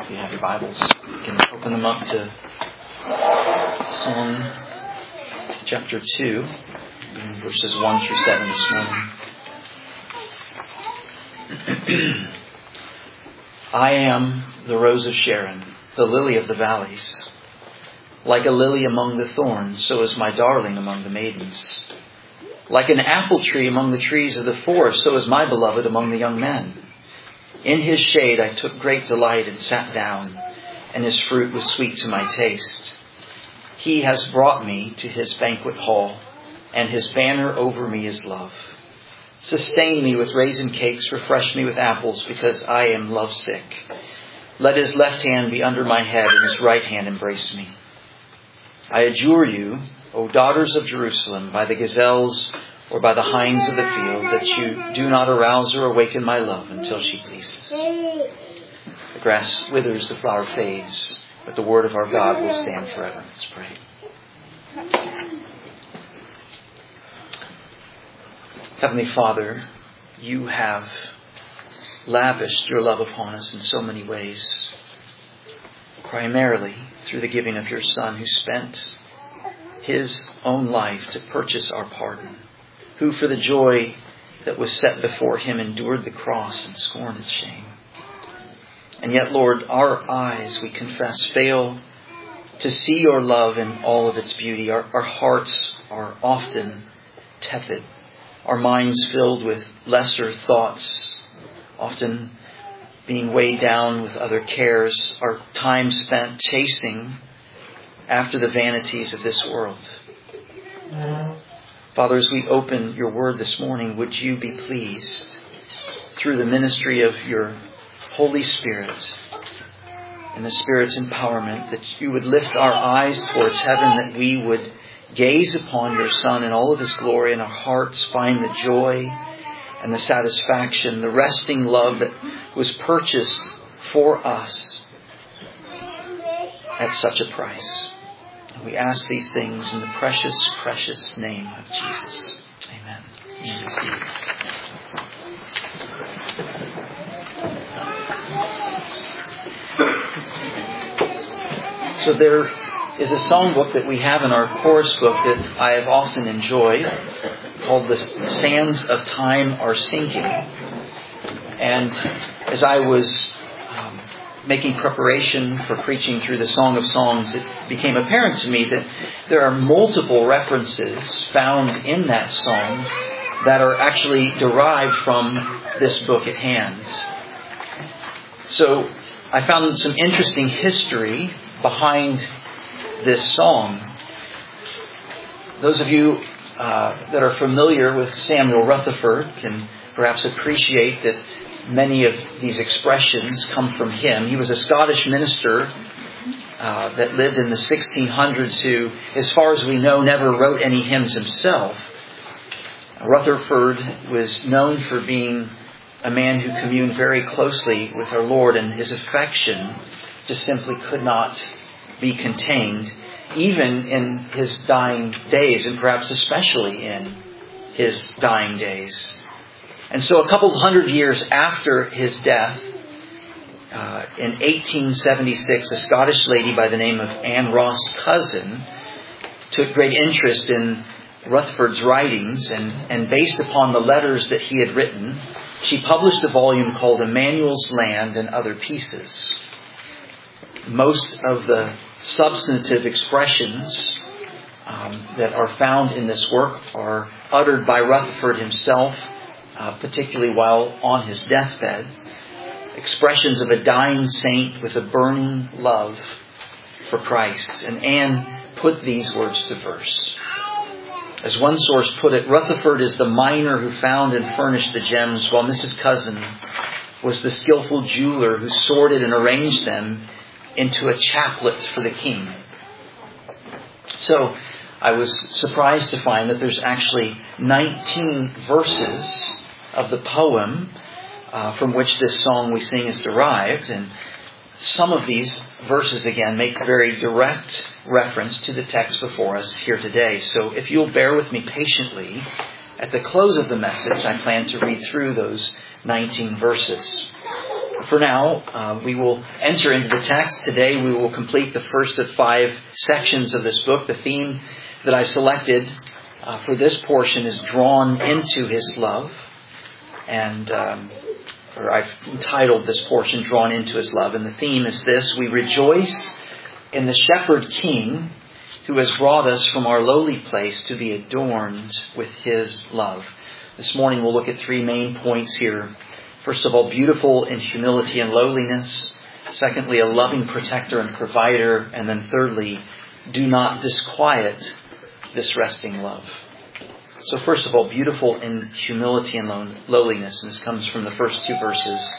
If you have your Bibles, you can open them up to Psalm chapter 2, verses 1 through 7 this morning. I am the rose of Sharon, the lily of the valleys. Like a lily among the thorns, so is my darling among the maidens. Like an apple tree among the trees of the forest, so is my beloved among the young men. In his shade I took great delight and sat down, and his fruit was sweet to my taste. He has brought me to his banquet hall, and his banner over me is love. Sustain me with raisin cakes, refresh me with apples, because I am lovesick. Let his left hand be under my head, and his right hand embrace me. I adjure you, O daughters of Jerusalem, by the gazelles or by the hinds of the field, that you do not arouse or awaken my love until she pleases. The grass withers, the flower fades, but the word of our God will stand forever. Let's pray. Heavenly Father, you have lavished your love upon us in so many ways, primarily through the giving of your Son, who spent his own life to purchase our pardon, who for the joy that was set before him endured the cross and scorned its shame. And yet, Lord, our eyes, we confess, fail to see your love in all of its beauty. Our hearts are often tepid, our minds filled with lesser thoughts, often being weighed down with other cares, our time spent chasing after the vanities of this world. Father, as we open your word this morning, would you be pleased, through the ministry of your Holy Spirit and the Spirit's empowerment, that you would lift our eyes towards heaven, that we would gaze upon your Son in all of his glory, and our hearts find the joy and the satisfaction, the resting love that was purchased for us at such a price. We ask these things in the precious, precious name of Jesus. Amen. So there is a songbook that we have in our chorus book that I have often enjoyed, called The Sands of Time Are Sinking. And as I was making preparation for preaching through the Song of Songs, it became apparent to me that there are multiple references found in that song that are actually derived from this book at hand. So I found some interesting history behind this song. Those of you that are familiar with Samuel Rutherford can perhaps appreciate that many of these expressions come from him. He was a Scottish minister that lived in the 1600s who, as far as we know, never wrote any hymns himself. Rutherford was known for being a man who communed very closely with our Lord, and his affection just simply could not be contained, even in his dying days, and perhaps especially in his dying days. And so a couple hundred years after his death, in 1876, a Scottish lady by the name of Anne Ross Cousin took great interest in Rutherford's writings, and based upon the letters that he had written, she published a volume called Emmanuel's Land and Other Pieces. Most of the substantive expressions that are found in this work are uttered by Rutherford himself, particularly while on his deathbed. Expressions of a dying saint with a burning love for Christ. And Anne put these words to verse. As one source put it, Rutherford is the miner who found and furnished the gems, while Mrs. Cousin was the skillful jeweler who sorted and arranged them into a chaplet for the king. So I was surprised to find that there's actually 19 verses of the poem from which this song we sing is derived. And some of these verses, again, make very direct reference to the text before us here today. So if you'll bear with me patiently, at the close of the message, I plan to read through those 19 verses. for now, we will enter into the text. Today we will complete the first of 5 sections of this book. The theme that I selected for this portion is Drawn into His Love. And I've entitled this portion, Drawn into His Love. And the theme is this: we rejoice in the Shepherd King who has brought us from our lowly place to be adorned with His love. This morning we'll look at 3 main points here. First of all, beautiful in humility and lowliness. Secondly, a loving protector and provider. And then thirdly, do not disquiet this resting love. So first of all, beautiful in humility and lowliness. And this comes from the first 2 verses.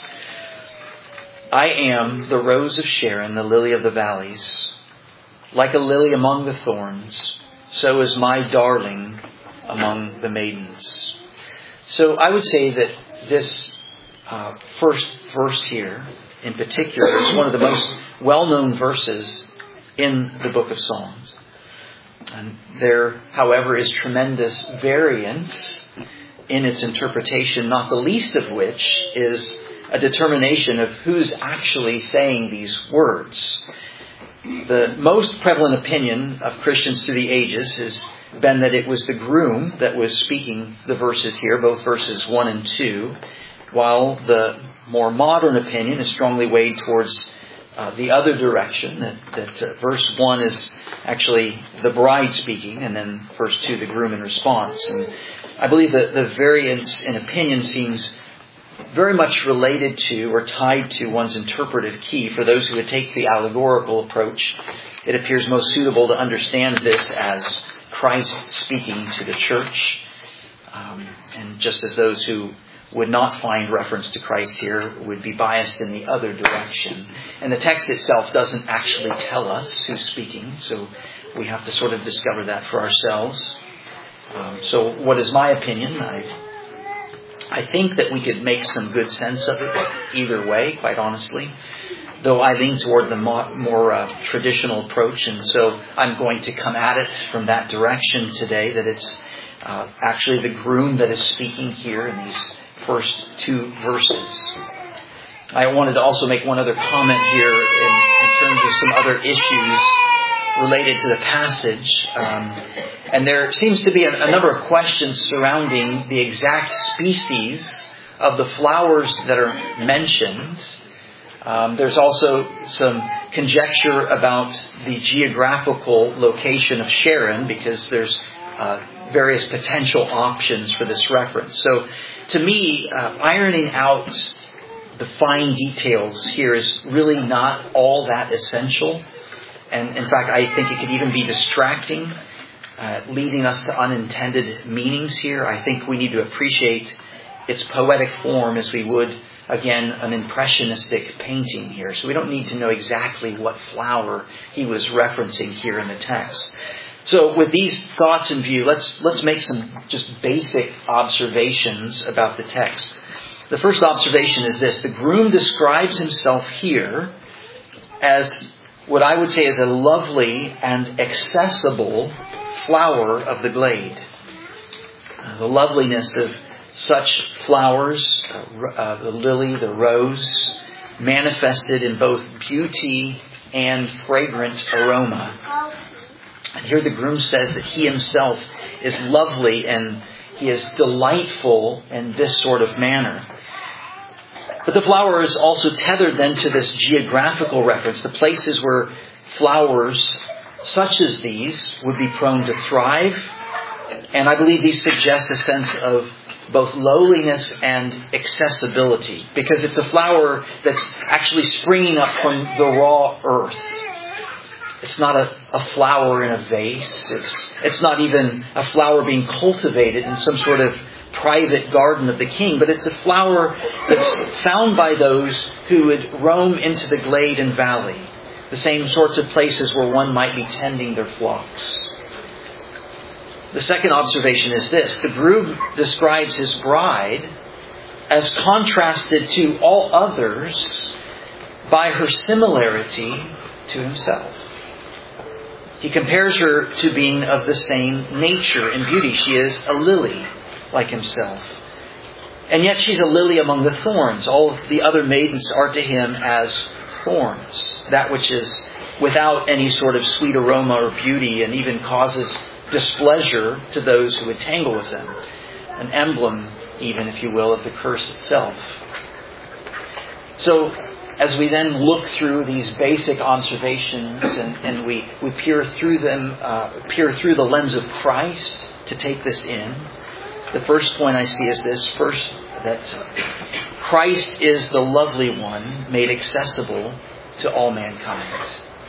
I am the rose of Sharon, the lily of the valleys. Like a lily among the thorns, so is my darling among the maidens. So I would say that this first verse here in particular is one of the most well-known verses in the book of Psalms. And there, however, is tremendous variance in its interpretation, not the least of which is a determination of who's actually saying these words. The most prevalent opinion of Christians through the ages has been that it was the groom that was speaking the verses here, both verses 1 and 2, while the more modern opinion is strongly weighed towards the other direction, that verse 1 is actually the bride speaking, and then verse 2 the groom in response. And I believe that the variance in opinion seems very much related to or tied to one's interpretive key. For those who would take the allegorical approach, it appears most suitable to understand this as Christ speaking to the church. And just as those who would not find reference to Christ here would be biased in the other direction. And the text itself doesn't actually tell us who's speaking, so we have to sort of discover that for ourselves. So what is my opinion? I think that we could make some good sense of it either way, quite honestly. Though I lean toward the more traditional approach, and so I'm going to come at it from that direction today, that it's actually the groom that is speaking here in these first 2 verses. I wanted to also make one other comment here in terms of some other issues related to the passage. And there seems to be a number of questions surrounding the exact species of the flowers that are mentioned. There's also some conjecture about the geographical location of Sharon, because there's various potential options for this reference. So to me, ironing out the fine details here is really not all that essential. And in fact, I think it could even be distracting, leading us to unintended meanings here. I think we need to appreciate its poetic form as we would, again, an impressionistic painting here. So we don't need to know exactly what flower he was referencing here in the text. So with these thoughts in view, let's make some just basic observations about the text. The first observation is this: the groom describes himself here as what I would say is a lovely and accessible flower of the glade. The loveliness of such flowers, the lily, the rose, manifested in both beauty and fragrant aroma. And here the groom says that he himself is lovely and he is delightful in this sort of manner. But the flower is also tethered then to this geographical reference, the places where flowers such as these would be prone to thrive. And I believe these suggest a sense of both lowliness and accessibility, because it's a flower that's actually springing up from the raw earth. It's not a flower in a vase. It's not even a flower being cultivated in some sort of private garden of the king, but it's a flower that's found by those who would roam into the glade and valley, the same sorts of places where one might be tending their flocks. The second observation is this: the groom describes his bride as contrasted to all others by her similarity to himself. He compares her to being of the same nature and beauty. She is a lily like himself. And yet she's a lily among the thorns. All of the other maidens are to him as thorns. That which is without any sort of sweet aroma or beauty, and even causes displeasure to those who would tangle with them. An emblem, even, if you will, of the curse itself. So, as we then look through these basic observations and we peer through them, peer through the lens of Christ to take this in, the first point I see is this. First, that Christ is the lovely one made accessible to all mankind.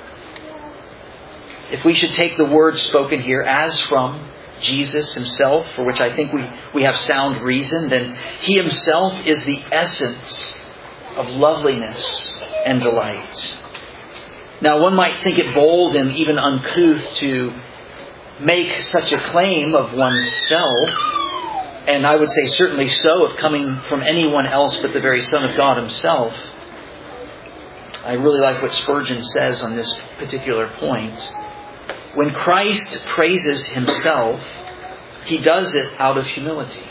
If we should take the words spoken here as from Jesus himself, for which I think we have sound reason, then he himself is the essence of loveliness and delight. Now, one might think it bold and even uncouth to make such a claim of oneself, and I would say certainly so if coming from anyone else but the very Son of God himself. I really like what Spurgeon says on this particular point. When Christ praises himself, he does it out of humility.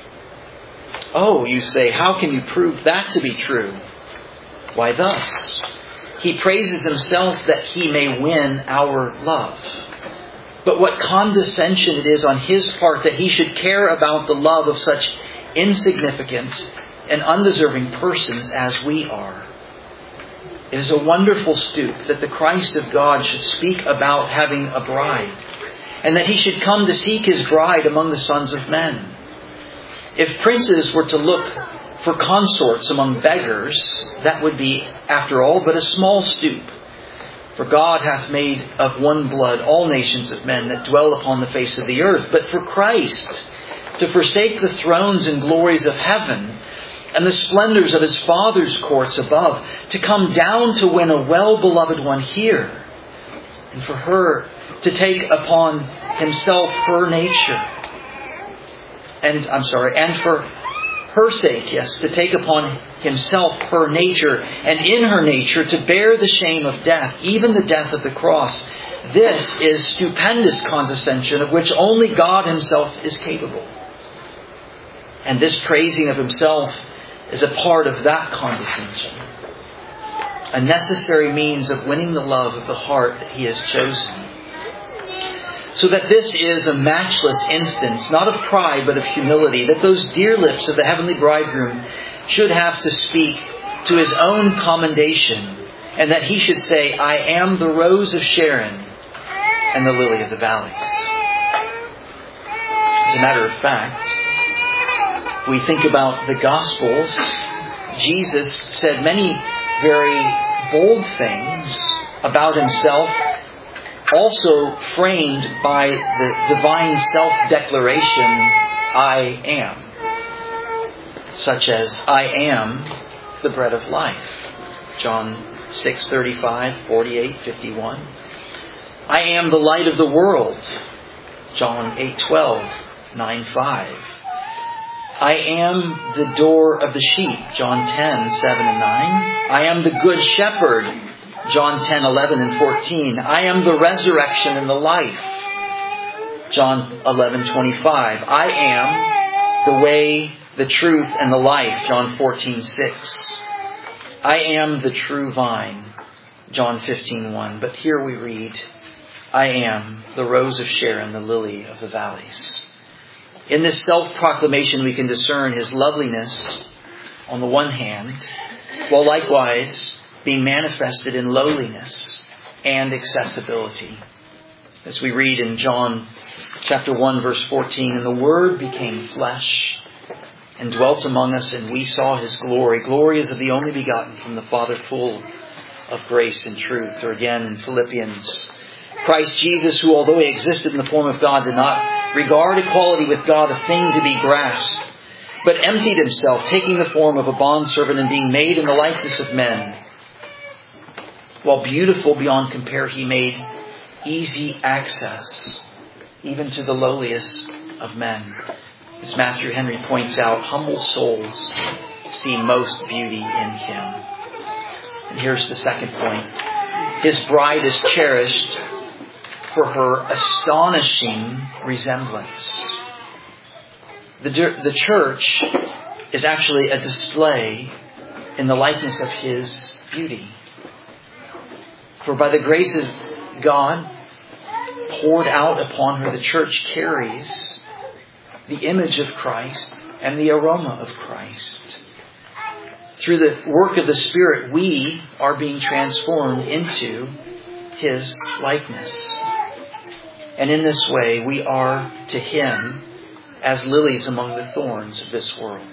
Oh, you say, how can you prove that to be true? Why, thus. He praises himself that he may win our love. But what condescension it is on his part that he should care about the love of such insignificant and undeserving persons as we are. It is a wonderful stoop that the Christ of God should speak about having a bride, and that he should come to seek his bride among the sons of men. If princes were to look for consorts among beggars, that would be, after all, but a small stoop. For God hath made of one blood all nations of men that dwell upon the face of the earth. But for Christ to forsake the thrones and glories of heaven and the splendors of his Father's courts above, to come down to win a well-beloved one here, and for her to take upon himself her nature, and for her sake, yes, to take upon himself her nature, and in her nature to bear the shame of death, even the death of the cross. This is stupendous condescension of which only God himself is capable. And this praising of himself is a part of that condescension, a necessary means of winning the love of the heart that he has chosen. So that this is a matchless instance, not of pride, but of humility, that those dear lips of the heavenly bridegroom should have to speak to his own commendation, and that he should say, I am the rose of Sharon and the lily of the valleys. As a matter of fact, we think about the Gospels, Jesus said many very bold things about himself, also framed by the divine self-declaration, I am. Such as, I am the bread of life. John 6:35, 48, 51. I am the light of the world. John 8:12, 9:5. I am the door of the sheep. John 10:7 and 9. I am the good shepherd. John 10:11 and 14. I am the resurrection and the life. John 11:25. I am the way, the truth, and the life. John 14:6. I am the true vine. John 15:1. But here we read, I am the rose of Sharon, the lily of the valleys. In this self-proclamation we can discern his loveliness on the one hand, while likewise being manifested in lowliness and accessibility. As we read in John chapter 1 verse 14, and the Word became flesh and dwelt among us, and we saw his glory. Glory is of the only begotten from the Father, full of grace and truth. Or again in Philippians, Christ Jesus, who although he existed in the form of God, did not regard equality with God a thing to be grasped, but emptied himself, taking the form of a bondservant and being made in the likeness of men. While beautiful beyond compare, he made easy access even to the lowliest of men. As Matthew Henry points out, humble souls see most beauty in him. And here's the second point. His bride is cherished for her astonishing resemblance. The church is actually a display in the likeness of His beauty. For by the grace of God poured out upon her, the church carries the image of Christ and the aroma of Christ. Through the work of the Spirit, we are being transformed into His likeness. And in this way, we are to Him as lilies among the thorns of this world.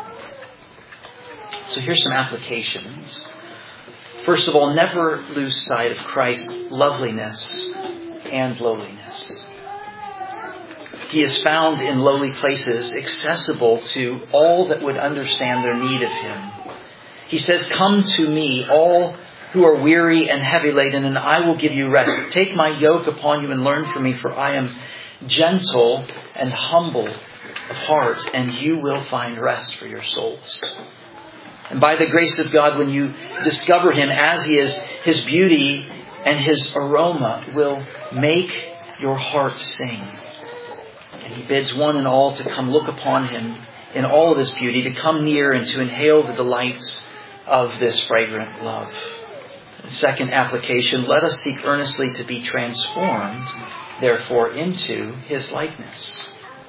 So here's some applications. First of all, never lose sight of Christ's loveliness and lowliness. He is found in lowly places, accessible to all that would understand their need of Him. He says, "Come to me, all who are weary and heavy laden, and I will give you rest. Take my yoke upon you and learn from me, for I am gentle and humble of heart, and you will find rest for your souls." And by the grace of God, when you discover Him as He is, His beauty and His aroma will make your heart sing. And He bids one and all to come look upon Him in all of His beauty, to come near and to inhale the delights of this fragrant love. Second application, let us seek earnestly to be transformed, therefore, into His likeness,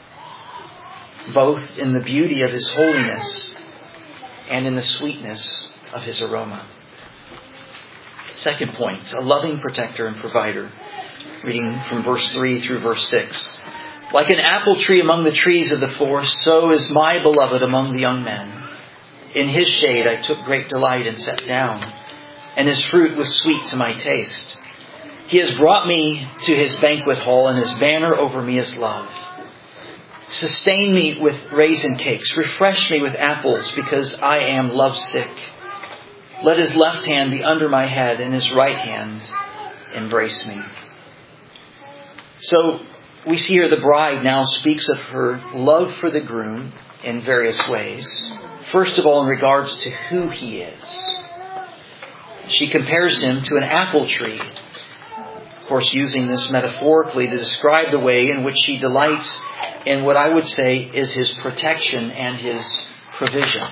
both in the beauty of His holiness and in the sweetness of His aroma. Second point, a loving protector and provider. Reading from verse 3 through verse 6. Like an apple tree among the trees of the forest, so is my beloved among the young men. In His shade I took great delight and sat down, and His fruit was sweet to my taste. He has brought me to His banquet hall, and His banner over me is love. Sustain me with raisin cakes, refresh me with apples, because I am lovesick. Let His left hand be under my head, and His right hand embrace me. So we see here the bride now speaks of her love for the groom in various ways. First of all, in regards to who he is. She compares him to an apple tree. Of course, using this metaphorically to describe the way in which she delights in what I would say is His protection and His provision.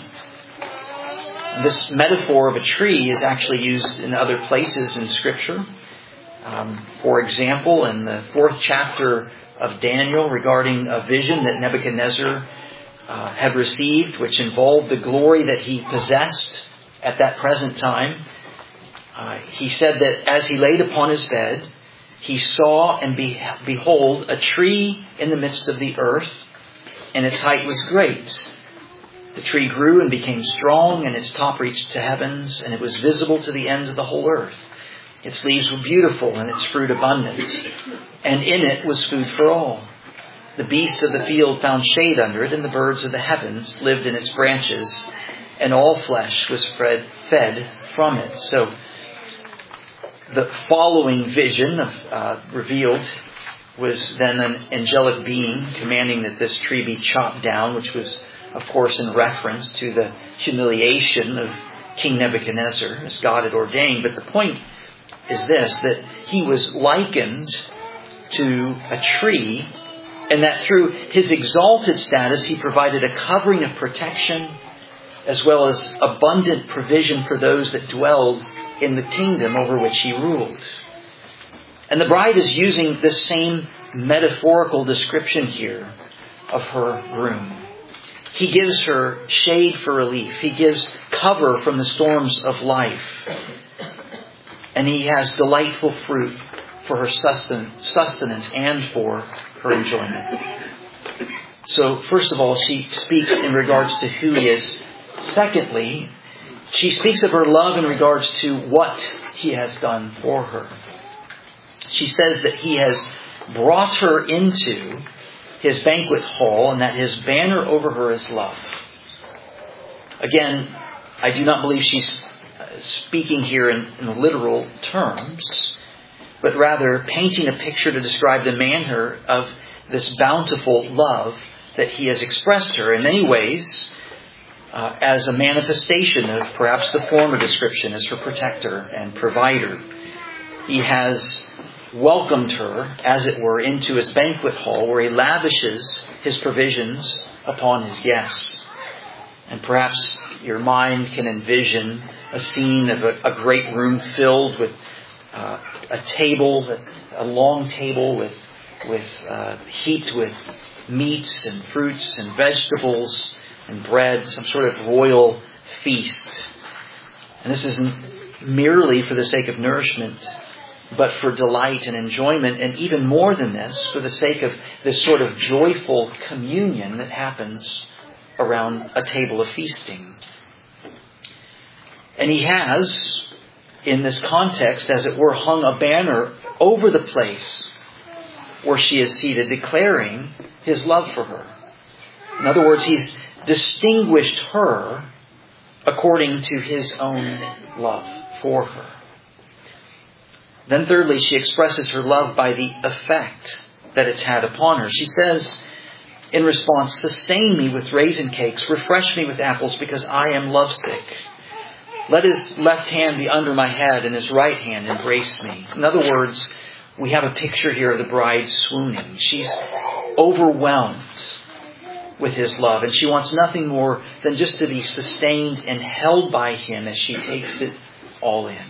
This metaphor of a tree is actually used in other places in Scripture. For example, in the 4th chapter of Daniel, regarding a vision that Nebuchadnezzar had received, which involved the glory that he possessed at that present time. He said that as he laid upon his bed, he saw and behold a tree in the midst of the earth, and its height was great. The tree grew and became strong, and its top reached to heavens, and it was visible to the ends of the whole earth. Its leaves were beautiful, and its fruit abundant, and in it was food for all. The beasts of the field found shade under it, and the birds of the heavens lived in its branches, and all flesh was fed from it. So the following vision revealed was then an angelic being commanding that this tree be chopped down, which was, of course, in reference to the humiliation of King Nebuchadnezzar, as God had ordained. But the point is this, that he was likened to a tree, and that through his exalted status, he provided a covering of protection as well as abundant provision for those that dwelled in the kingdom over which he ruled. And the bride is using this same metaphorical description here of her groom. He gives her shade for relief. He gives cover from the storms of life. And He has delightful fruit for her sustenance and for her enjoyment. So, first of all, she speaks in regards to who He is. Secondly, she speaks of her love in regards to what He has done for her. She says that He has brought her into His banquet hall, and that His banner over her is love. Again, I do not believe she's speaking here in literal terms, but rather painting a picture to describe the manner of this bountiful love that He has expressed her in many ways as a manifestation of perhaps the former description as her protector and provider. He has welcomed her, as it were, into His banquet hall, where He lavishes His provisions upon His guests. And perhaps your mind can envision a scene of a great room filled with a table, a long table heaped with meats and fruits and vegetables and bread, some sort of royal feast. And this isn't merely for the sake of nourishment, but for delight and enjoyment, and even more than this, for the sake of this sort of joyful communion that happens around a table of feasting. And He has, in this context, as it were, hung a banner over the place where she is seated, declaring His love for her. In other words, He's distinguished her according to His own love for her. Then thirdly, she expresses her love by the effect that it's had upon her. She says in response, "Sustain me with raisin cakes, refresh me with apples, because I am lovesick. Let His left hand be under my head and His right hand embrace me." In other words, we have a picture here of the bride swooning. She's overwhelmed with His love, and she wants nothing more than just to be sustained and held by Him as she takes it all in.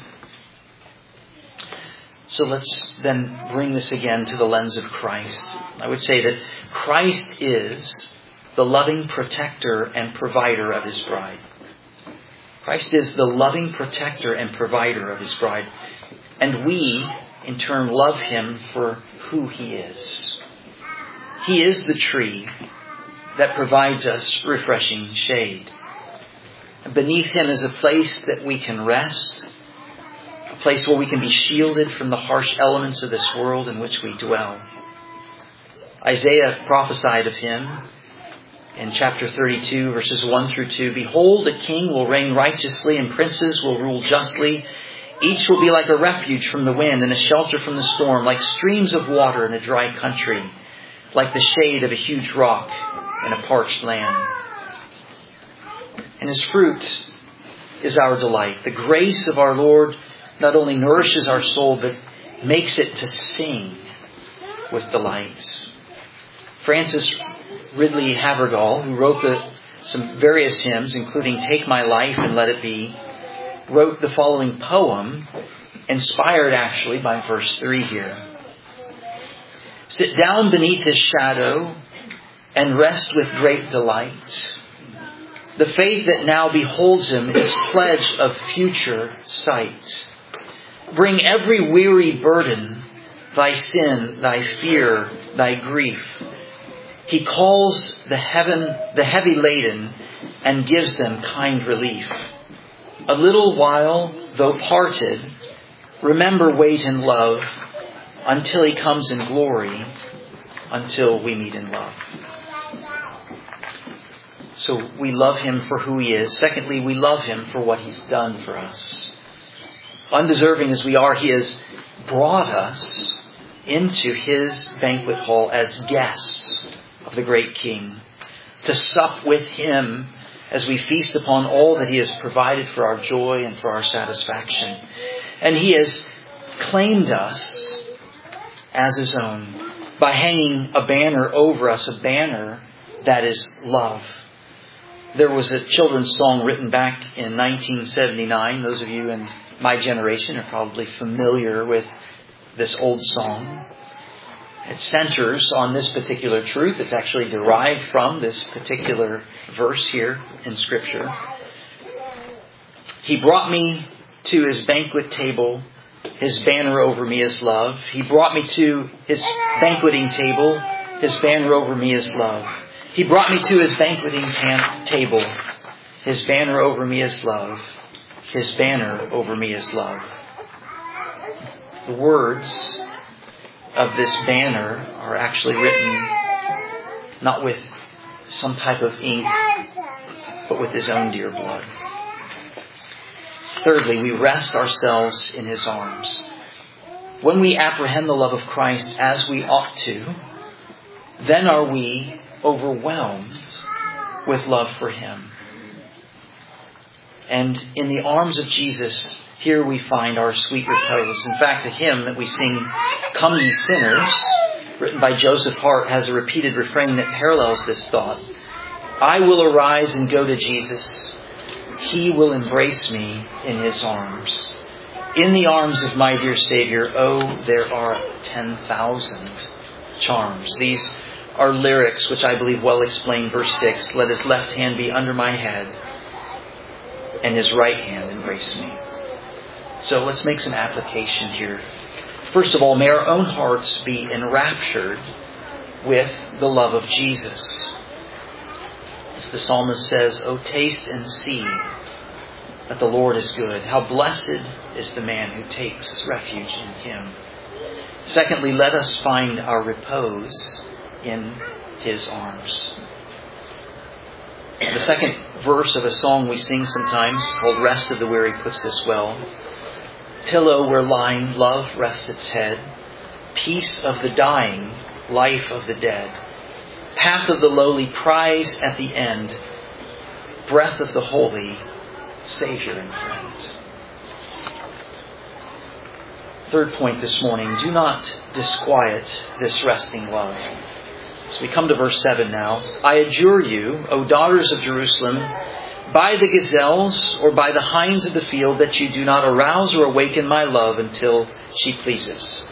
So let's then bring this again to the lens of Christ. I would say that Christ is the loving protector and provider of His bride. Christ is the loving protector and provider of His bride. And we, in turn, love Him for who He is. He is the tree that provides us refreshing shade. Beneath Him is a place that we can rest, a place where we can be shielded from the harsh elements of this world in which we dwell. Isaiah prophesied of Him in chapter 32, verses 1 through 2. "Behold, a king will reign righteously, and princes will rule justly. Each will be like a refuge from the wind and a shelter from the storm, like streams of water in a dry country, like the shade of a huge rock in a parched land." And His fruit is our delight. The grace of our Lord not only nourishes our soul, but makes it to sing with delight. Francis Ridley Havergal, who wrote some various hymns, including "Take My Life and Let It Be," wrote the following poem, inspired actually by verse 3 here. "Sit down beneath His shadow and rest with great delight. The faith that now beholds Him is pledge of future sight. Bring every weary burden, thy sin, thy fear, thy grief. He calls the heavy laden and gives them kind relief. A little while, though parted, remember, wait in love until He comes in glory, until we meet in love." So we love Him for who He is. Secondly, we love Him for what He's done for us. Undeserving as we are, He has brought us into His banquet hall as guests of the great King, to sup with Him as we feast upon all that He has provided for our joy and for our satisfaction. And He has claimed us as His own by hanging a banner over us, a banner that is love. There was a children's song written back in 1979. Those of you in my generation are probably familiar with this old song. It centers on this particular truth. It's actually derived from this particular verse here in Scripture. "He brought me to His banquet table. His banner over me is love. He brought me to His banqueting table. His banner over me is love. He brought me to His banqueting table. His banner over me is love. His banner over me is love." The words of this banner are actually written not with some type of ink, but with His own dear blood. Thirdly, we rest ourselves in His arms. When we apprehend the love of Christ as we ought to, then are we overwhelmed with love for Him. And in the arms of Jesus, here we find our sweet repose. In fact, a hymn that we sing, "Come Ye Sinners," written by Joseph Hart, has a repeated refrain that parallels this thought. I will arise and go to Jesus. He will embrace me in His arms. In the arms of my dear Savior, oh, there are 10,000 charms. These are lyrics which I believe well explain verse 6. Let His left hand be under my head and His right hand embrace me. So let's make some application here. First of all, may our own hearts be enraptured with the love of Jesus. As the psalmist says, "O taste and see that the Lord is good. How blessed is the man who takes refuge in Him." Secondly, let us find our repose in His arms. The second verse of a song we sing sometimes, called Rest of the Weary, puts this well. Pillow where lying love rests its head, peace of the dying, life of the dead, path of the lowly, prize at the end, breath of the holy, Savior and friend. Third point this morning, do not disquiet this resting love. So we come to verse 7 now. I adjure you, O daughters of Jerusalem, by the gazelles or by the hinds of the field, that you do not arouse or awaken my love until she pleases.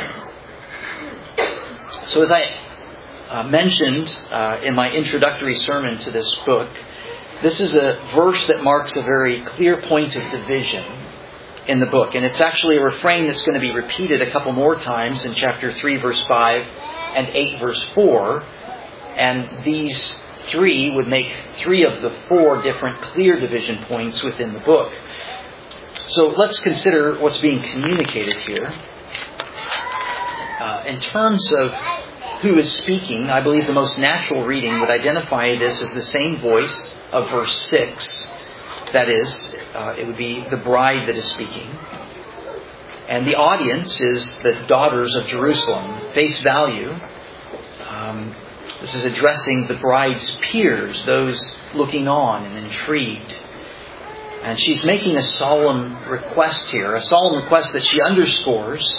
So as I mentioned in my introductory sermon to this book, this is a verse that marks a very clear point of division in the book. And it's actually a refrain that's going to be repeated a couple more times in chapter 3, verse 5 and 8, verse 4. And these three would make 3 of the 4 different clear division points within the book. So let's consider what's being communicated here. In terms of who is speaking, I believe the most natural reading would identify this as the same voice of verse 6. That is, it would be the bride that is speaking. And the audience is the daughters of Jerusalem. Face value, this is addressing the bride's peers, those looking on and intrigued. And she's making a solemn request here, a solemn request that she underscores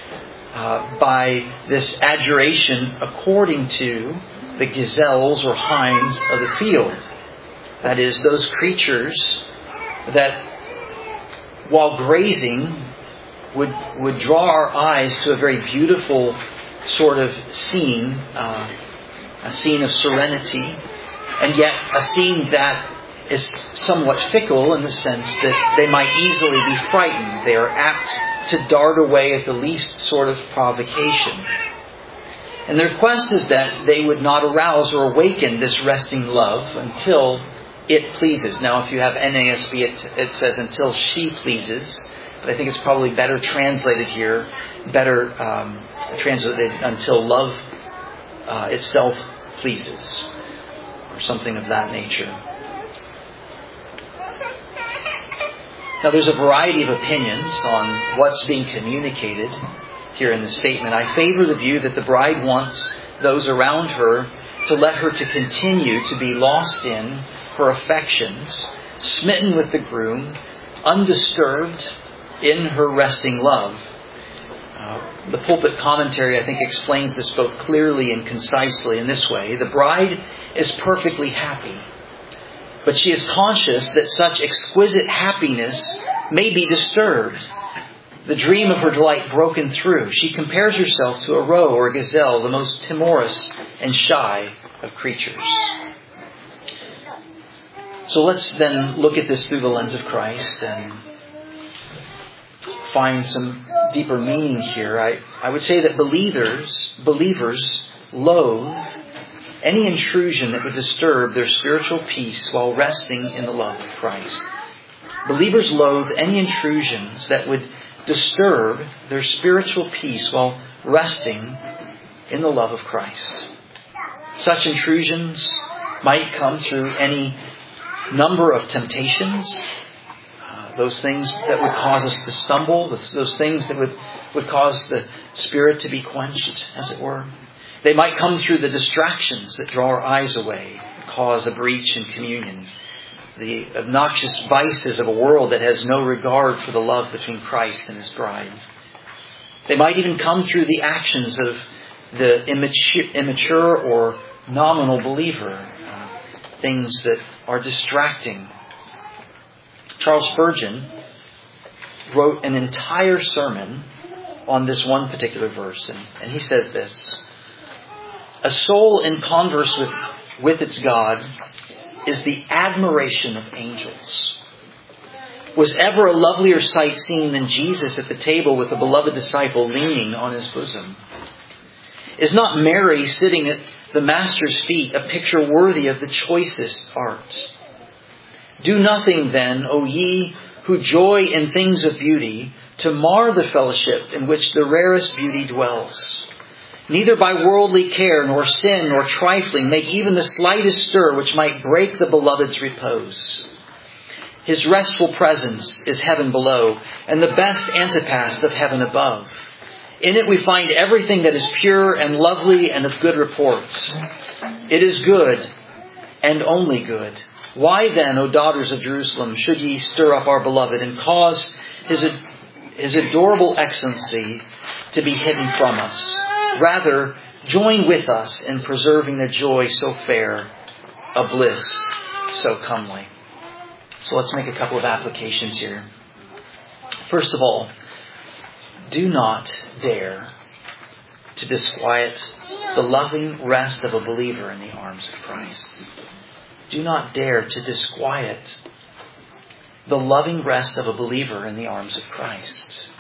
by this adjuration according to the gazelles or hinds of the field. That is, those creatures that, while grazing, would draw our eyes to a very beautiful sort of scene, a scene of serenity, and yet a scene that is somewhat fickle in the sense that they might easily be frightened. They are apt to dart away at the least sort of provocation. And the request is that they would not arouse or awaken this resting love until it pleases. Now, if you have NASB, it says until she pleases. But I think it's probably better translated here, translated until love itself pleases, or something of that nature. Now, there's a variety of opinions on what's being communicated here in the statement. I favor the view that the bride wants those around her to let her to continue to be lost in her affections, smitten with the groom, undisturbed in her resting love. The pulpit commentary, I think, explains this both clearly and concisely in this way. The bride is perfectly happy, but she is conscious that such exquisite happiness may be disturbed. The dream of her delight broken through. She compares herself to a roe or a gazelle, the most timorous and shy of creatures. So let's then look at this through the lens of Christ and find some deeper meaning here. I would say that believers loathe any intrusion that would disturb their spiritual peace while resting in the love of Christ. Believers loathe any intrusions that would disturb their spiritual peace while resting in the love of Christ. Such intrusions might come through any number of temptations, those things that would cause us to stumble, those things that would cause the spirit to be quenched, as it were. They might come through the distractions that draw our eyes away, cause a breach in communion. The obnoxious vices of a world that has no regard for the love between Christ and His bride. They might even come through the actions of the immature or nominal believer. things that are distracting. Charles Spurgeon wrote an entire sermon on this one particular verse, and he says this: a soul in converse with its God is the admiration of angels. Was ever a lovelier sight seen than Jesus at the table with the beloved disciple leaning on his bosom? Is not Mary sitting at the Master's feet a picture worthy of the choicest art? Do nothing then, O ye who joy in things of beauty, to mar the fellowship in which the rarest beauty dwells. Neither by worldly care, nor sin, nor trifling, make even the slightest stir which might break the beloved's repose. His restful presence is heaven below, and the best antepast of heaven above. In it we find everything that is pure and lovely and of good report. It is good, and only good. Why then, O daughters of Jerusalem, should ye stir up our beloved, and cause his adorable excellency to be hidden from us? Rather, join with us in preserving the joy so fair, a bliss so comely. So let's make a couple of applications here. First of all, do not dare to disquiet the loving rest of a believer in the arms of Christ. Do not dare to disquiet the loving rest of a believer in the arms of Christ.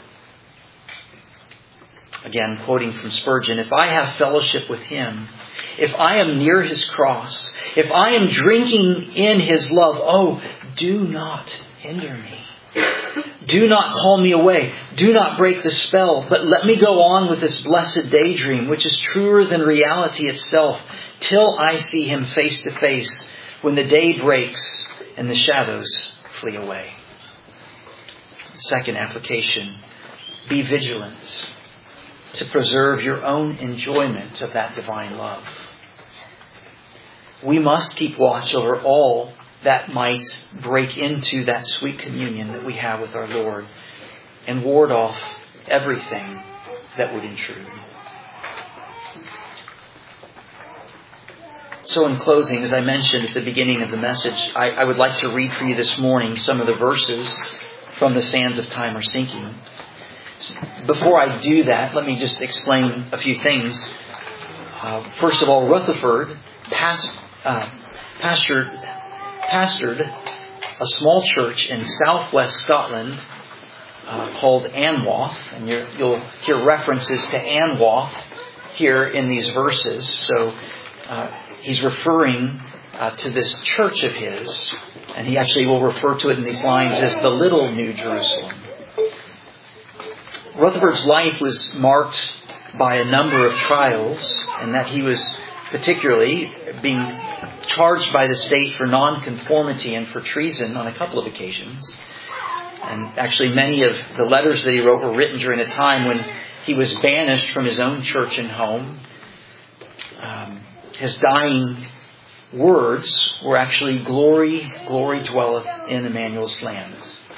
Again, quoting from Spurgeon, if I have fellowship with Him, if I am near His cross, if I am drinking in His love, oh, do not hinder me. Do not call me away. Do not break the spell, but let me go on with this blessed daydream, which is truer than reality itself, till I see Him face to face, when the day breaks and the shadows flee away. Second application, be vigilant to preserve your own enjoyment of that divine love. We must keep watch over all that might break into that sweet communion that we have with our Lord, and ward off everything that would intrude. So in closing, as I mentioned at the beginning of the message, I would like to read for you this morning some of the verses from The Sands of Time Are Sinking. Before I do that, let me just explain a few things. First of all, Rutherford pastored a small church in southwest Scotland called Anwath, and you'll hear references to Anwath here in these verses. So he's referring to this church of his, and he actually will refer to it in these lines as the Little New Jerusalem. Rutherford's life was marked by a number of trials, and that he was particularly being charged by the state for nonconformity and for treason on a couple of occasions. And actually many of the letters that he wrote were written during a time when he was banished from his own church and home. His dying words were actually, glory, glory dwelleth in Emmanuel's land.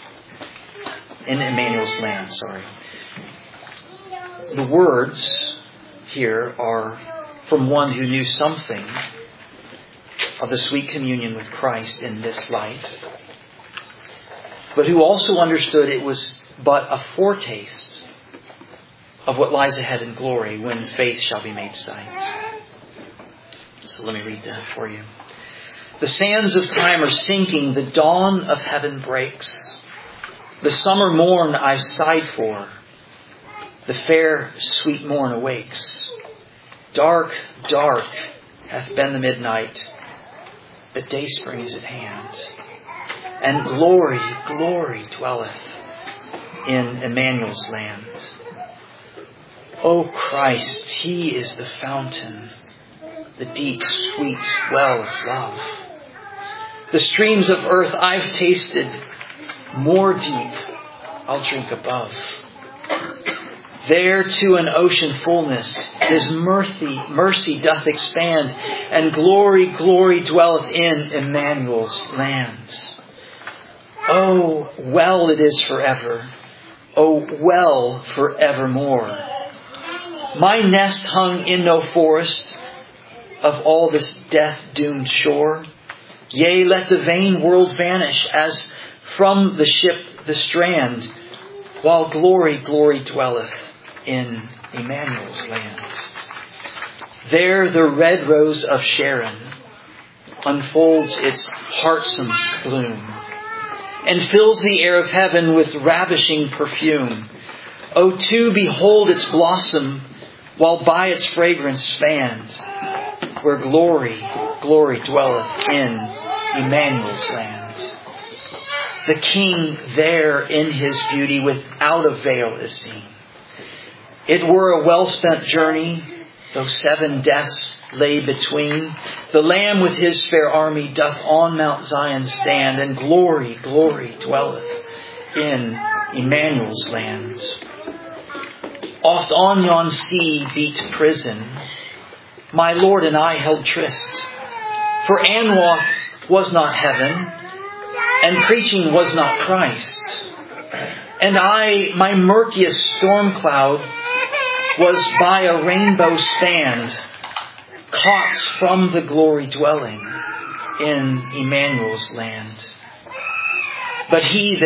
The words here are from one who knew something of the sweet communion with Christ in this life, but who also understood it was but a foretaste of what lies ahead in glory when faith shall be made sight. So let me read that for you. The sands of time are sinking, the dawn of heaven breaks. The summer morn I've sighed for, the fair sweet morn awakes. Dark, dark hath been the midnight, but day spring is at hand. And glory, glory dwelleth in Emmanuel's land. O Christ, He is the fountain, the deep, sweet well of love. The streams of earth I've tasted, more deep I'll drink above. There to an ocean fullness His mercy doth expand, and glory, glory dwelleth in Emmanuel's land. Oh, well it is forever. Oh, well forevermore. My nest hung in no forest of all this death-doomed shore. Yea, let the vain world vanish as from the ship the strand, while glory, glory dwelleth in Emmanuel's land. There the red rose of Sharon unfolds its heartsome bloom and fills the air of heaven with ravishing perfume. O to behold its blossom while by its fragrance fanned, where glory, glory dwelleth in Emmanuel's land. The King there in His beauty without a veil is seen. It were a well-spent journey, though 7 deaths lay between. The Lamb with His fair army doth on Mount Zion stand, and glory, glory dwelleth in Emmanuel's land. Oft on yon sea beat prison, my Lord and I held tryst. For Anwoth was not heaven, and preaching was not Christ. And I, my murkiest storm cloud, was by a rainbow spanned, caught from the glory dwelling in Emmanuel's land. But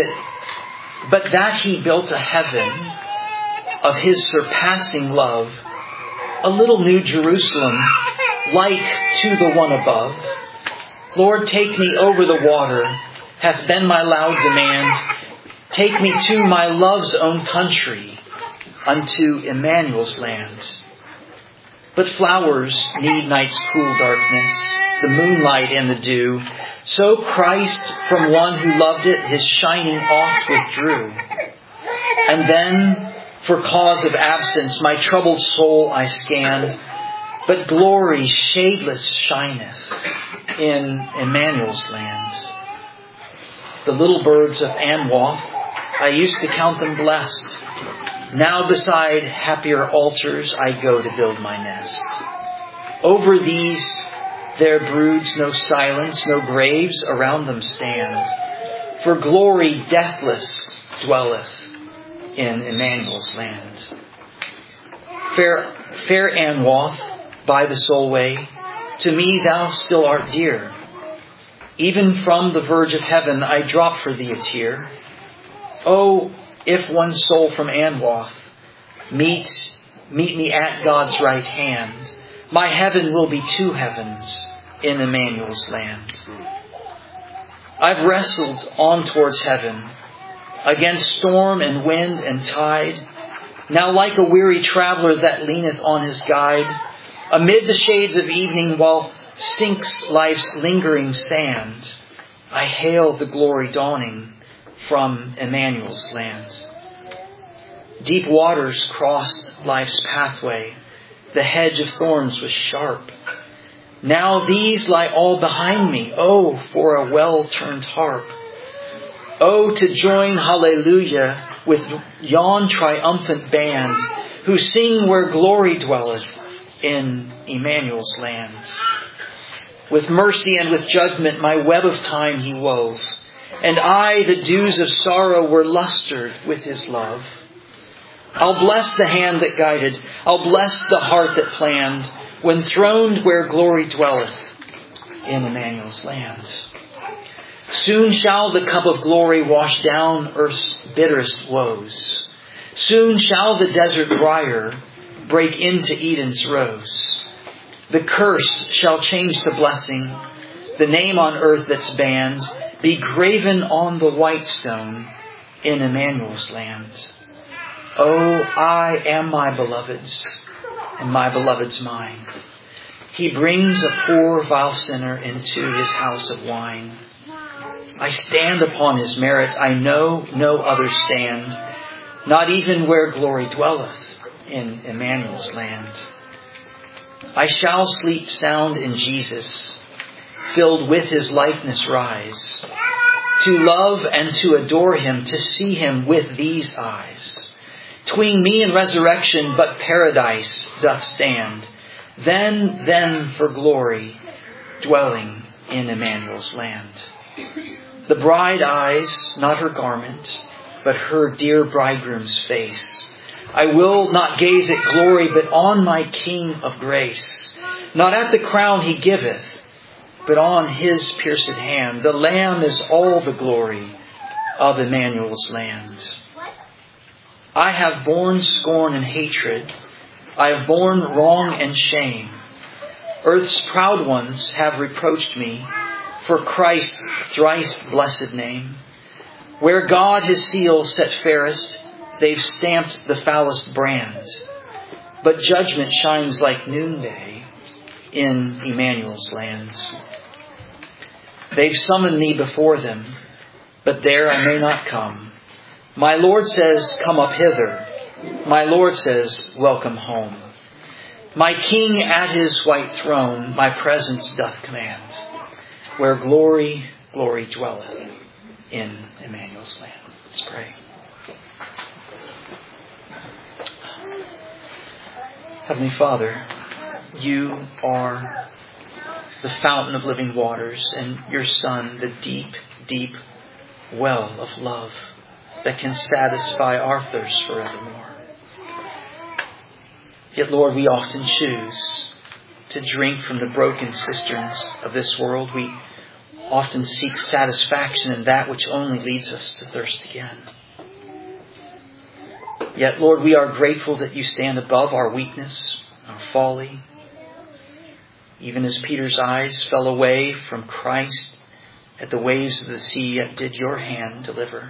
that He built a heaven of His surpassing love, a little new Jerusalem, like to the one above. Lord, take me over the water, hath been my loud demand. Take me to my love's own country, unto Emmanuel's land. But flowers need night's cool darkness, the moonlight and the dew. So Christ from one who loved it, His shining oft withdrew. And then, for cause of absence, my troubled soul I scanned, but glory shadeless shineth in Emmanuel's land. The little birds of Anwoth, I used to count them blessed. Now beside happier altars I go to build my nest. Over these there broods no silence, no graves around them stand. For glory deathless dwelleth in Emmanuel's land. Fair Anwoth, by the Solway, to me thou still art dear. Even from the verge of heaven I drop for thee a tear. Oh, if one soul from Anwoth meet me at God's right hand, my heaven will be 2 heavens in Emmanuel's land. I've wrestled on towards heaven, against storm and wind and tide, now like a weary traveler that leaneth on his guide, amid the shades of evening while sinks life's lingering sand, I hail the glory dawning from Emmanuel's land. Deep waters crossed life's pathway, the hedge of thorns was sharp. Now these lie all behind me, oh, for a well-turned harp. Oh, to join hallelujah with yon triumphant band, who sing where glory dwelleth in Emmanuel's land. With mercy and with judgment my web of time He wove, and I, the dews of sorrow, were lustered with His love. I'll bless the hand that guided, I'll bless the heart that planned, when throned where glory dwelleth in Emmanuel's land. Soon shall the cup of glory wash down earth's bitterest woes. Soon shall the desert briar break into Eden's rose. The curse shall change to blessing, the name on earth that's banned be graven on the white stone in Emmanuel's land. Oh, I am my beloved's, and my beloved's mine. He brings a poor vile sinner into His house of wine. I stand upon His merit, I know no other stand, not even where glory dwelleth in Emmanuel's land. I shall sleep sound in Jesus, filled with His likeness rise, to love and to adore Him, to see Him with these eyes. 'Tween me and resurrection but paradise doth stand, then for glory, dwelling in Emmanuel's land. The bride eyes not her garment, but her dear bridegroom's face. I will not gaze at glory, but on my King of grace. Not at the crown He giveth, but on His pierced hand. The Lamb is all the glory of Emmanuel's land. I have borne scorn and hatred. I have borne wrong and shame. Earth's proud ones have reproached me for Christ's thrice blessed name. Where God His seal set fairest, they've stamped the foulest brand. But judgment shines like noonday in Emmanuel's land. They've summoned me before them, but there I may not come. My Lord says, come up hither. My Lord says, welcome home. My King at His white throne, my presence doth command, where glory, glory dwelleth in Emmanuel's land. Let's pray. Heavenly Father, You are the fountain of living waters, and Your Son, the deep, deep well of love that can satisfy our thirst forevermore. Yet, Lord, we often choose to drink from the broken cisterns of this world. We often seek satisfaction in that which only leads us to thirst again. Yet, Lord, we are grateful that You stand above our weakness, our folly. Even as Peter's eyes fell away from Christ at the waves of the sea, yet did Your hand deliver.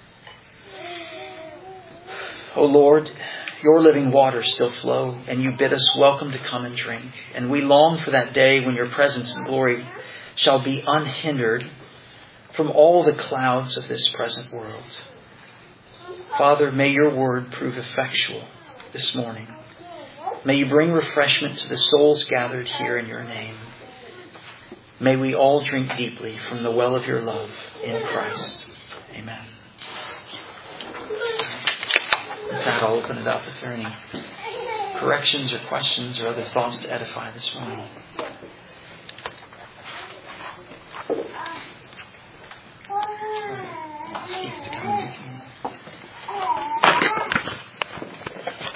O Lord, Your living waters still flow, and You bid us welcome to come and drink. And we long for that day when Your presence and glory shall be unhindered from all the clouds of this present world. Father, may Your word prove effectual this morning. May You bring refreshment to the souls gathered here in Your name. May we all drink deeply from the well of Your love in Christ. Amen. With that, I'll open it up if there are any corrections or questions or other thoughts to edify this morning.